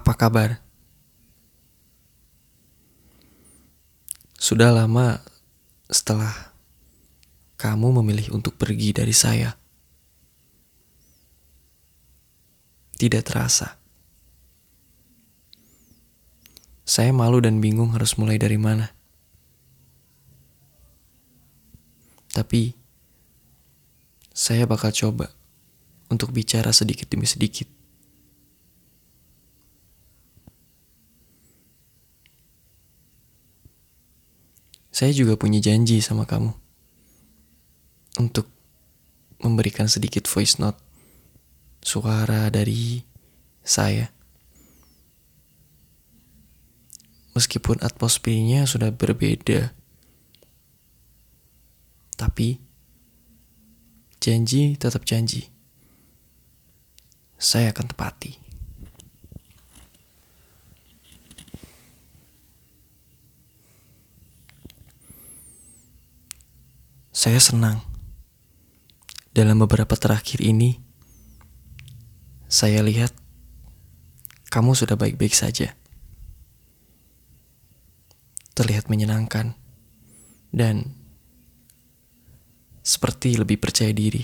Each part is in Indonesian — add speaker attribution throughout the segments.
Speaker 1: Apa kabar? Sudah lama setelah kamu memilih untuk pergi dari saya. Tidak terasa. Saya malu dan bingung harus mulai dari mana. Tapi, saya bakal coba untuk bicara sedikit demi sedikit. Saya juga punya janji sama kamu untuk memberikan sedikit voice note, suara dari saya. Meskipun atmosfernya sudah berbeda, tapi janji tetap janji. Saya akan tepati. Saya senang. Dalam beberapa terakhir ini, saya lihat kamu sudah baik-baik saja. Terlihat menyenangkan dan seperti lebih percaya diri.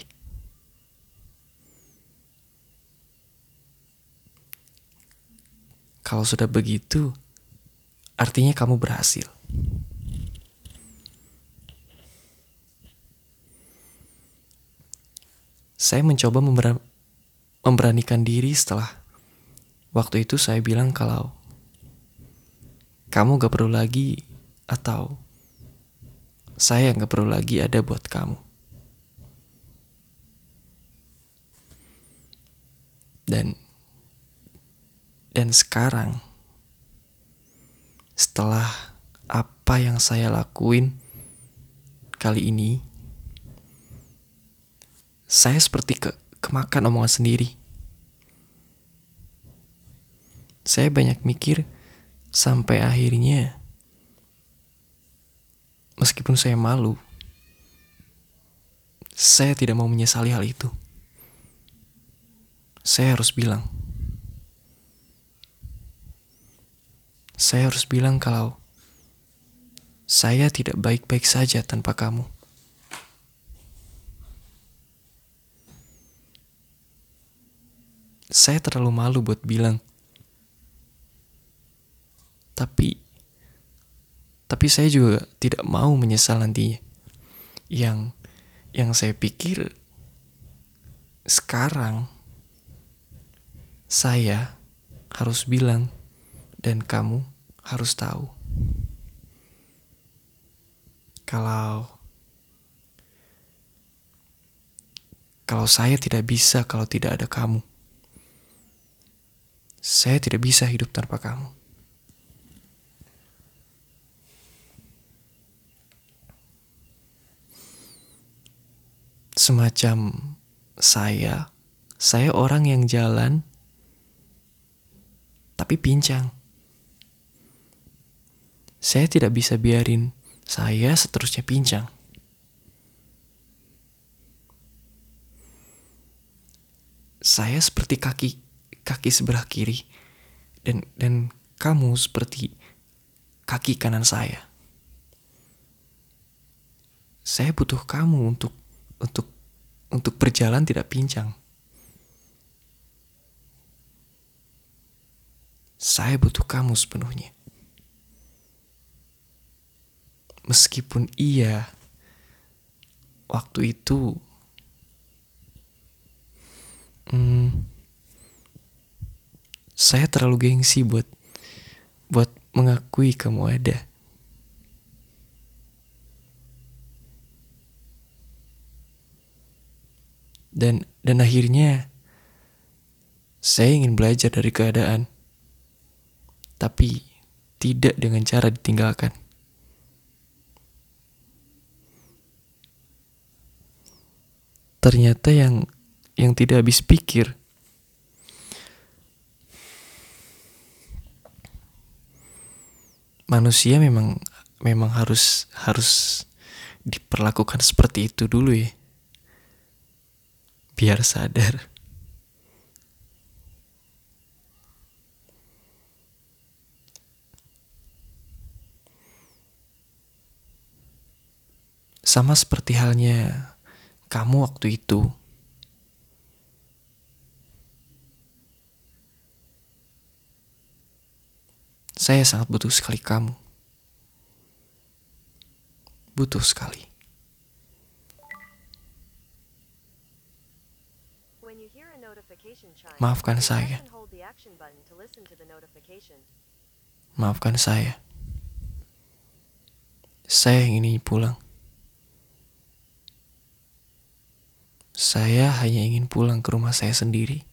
Speaker 1: Kalau sudah begitu, artinya kamu berhasil. Saya mencoba memberanikan diri setelah waktu itu saya bilang kalau kamu gak perlu lagi atau saya gak perlu lagi ada buat kamu. Dan sekarang, setelah apa yang saya lakuin kali ini, saya seperti kemakan omongan sendiri. Saya banyak mikir sampai akhirnya, meskipun saya malu, saya tidak mau menyesali hal itu. Saya harus bilang. Saya harus bilang kalau saya tidak baik-baik saja tanpa kamu. Saya terlalu malu buat bilang. Tapi saya juga tidak mau menyesal nantinya. Yang saya pikir sekarang saya harus bilang dan kamu harus tahu kalau saya tidak bisa kalau tidak ada kamu. Saya tidak bisa hidup tanpa kamu. Semacam saya orang yang jalan tapi pincang. Saya tidak bisa biarin saya seterusnya pincang. Saya seperti kaki sebelah kiri dan kamu seperti kaki kanan saya. Saya butuh kamu untuk berjalan tidak pincang. Saya butuh kamu sepenuhnya. Meskipun iya, waktu itu saya terlalu gengsi buat mengakui kamu ada. Dan akhirnya saya ingin belajar dari keadaan, tapi tidak dengan cara ditinggalkan. Ternyata yang tidak habis pikir, manusia memang harus diperlakukan seperti itu dulu ya, biar sadar. Sama seperti halnya kamu waktu itu. Saya sangat butuh sekali kamu. Butuh sekali. Maafkan saya. Maafkan saya. Saya ingin pulang. Saya hanya ingin pulang ke rumah saya sendiri.